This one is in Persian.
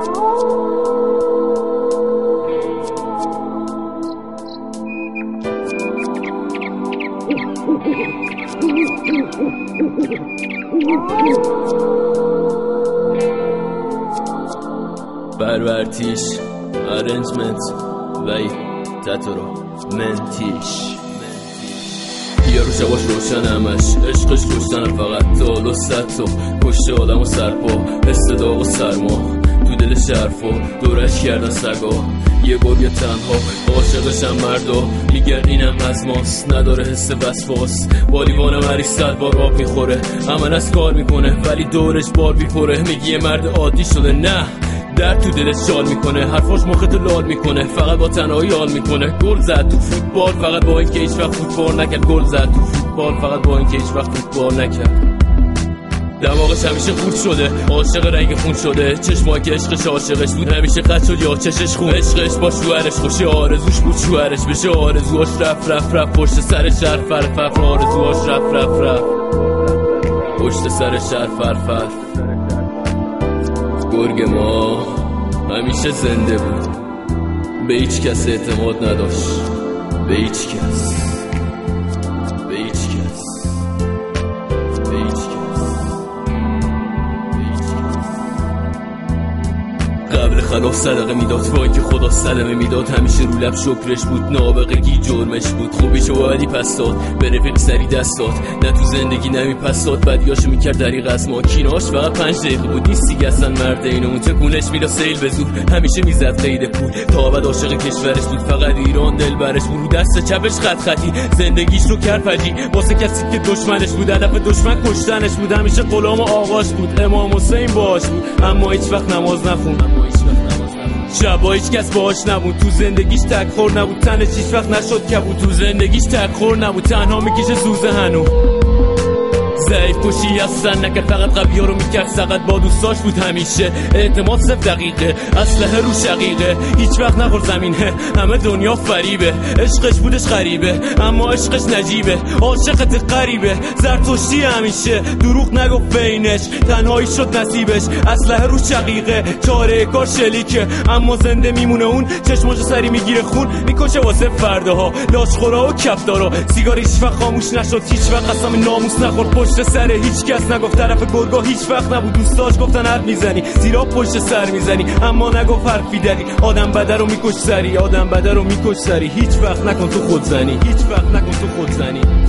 برورتیش ارنجمنت وی تتورو منتیش یارو شباش روشن همش عشقش روشنه فقط تا و صد تو کشته آدم و سرپا استداغ و سرما تو دل شرف و دورش کردن سگا یه گرگ تنها عاشقشم مردا میگن اینم از ماست نداره حس وسواس با لیوان مریض 100 بار آب میخوره عمل از کار میکنه ولی دورش بار بیپره میگی یه مرد عادی شده نه درد تو دلش شال میکنه حرفاش مختو لال میکنه فقط با تنهایی حال میکنه گل زد تو فوتبال فقط با اینکه هیچ وقت فوتبال نکرد گل زد تو فوتبال فقط با اینکه هیچ وقت فوتبال نکرد دماغش همیشه خورد شده عاشق رنگ خون شده چشمایی که عشقش عاشقش بود همیشه قطع شد یا چشش خون عشقش با شوهرش خوشه آرزوش بود شوهرش بشه آرزوهاش رفت پشت سر شهر فرف آرزوهاش رفت پشت سر شهر فرف گرگ ما همیشه زنده بود به هیچ کس اعتماد نداشت به هیچ کس قبل خلاف صدقه میداد وای که خدا سلمه میداد همیشه رو لب شکرش بود نابغگی جرمش بود خوبیشو ولی پس داد به رفیق سری دست داد نه تو زندگی نمی پس داد بدیاشو میکرد دریغ از ما کیناش فقط 5 دقیقه بود نیستی که اصلا مرد اینو اون تکونش میدا سیل به زور همیشه میزد قید پول تا ابد عاشق کشورش بود فقط ایران دلبرش بود رو دست چپش خطی زندگیش رو کرد فجی واسه کسی که دشمنش بود هدف دشمن کشتنش بود همیشه غلام آقاش بود امام حسین باش بود اما هیچ وقت نماز نخوند شبا هیچ کس باهاش نبود تو زندگیش تکخور نبود تنش هیچ وقت نشد که بود تو زندگیش تکخور نبود تنها میکشه سوزه هنو ضعیف کشی اصلا نکرد فقط قوی‌ها رو میکرد فقط با دوستاش بود همیشه اعتماد 0 دقیقه اسلحه رو شقیقه هیچ وقت نخورد زمینه همه دنیا فریبه عشقش بودش غریبه اما عشقش نجیبه عاشقت غریبه زرتشتی همیشه دروغ نگفت بینش تنهایی شد نصیبش اسلحه رو شقیقه چاره کار شلیکه اما زنده میمونه اون چشماشو سری میگیره خون میکشه واسه فرداها لاشخورا و کفدارا سیگار هیچ وقت خاموش نشد هیچ وقت قسم ناموس نخورد پشت سر هیچ کس نگفت طرف گرگا هیچ وقت نبود دوستاش گفتن حرف میزنی زیرا پشت سر میزنی اما نگفت حرفی داری آدم بده رو میکش سری آدم بده رو میکش سری هیچ وقت نکن تو خودزنی هیچ وقت نکن تو خودزنی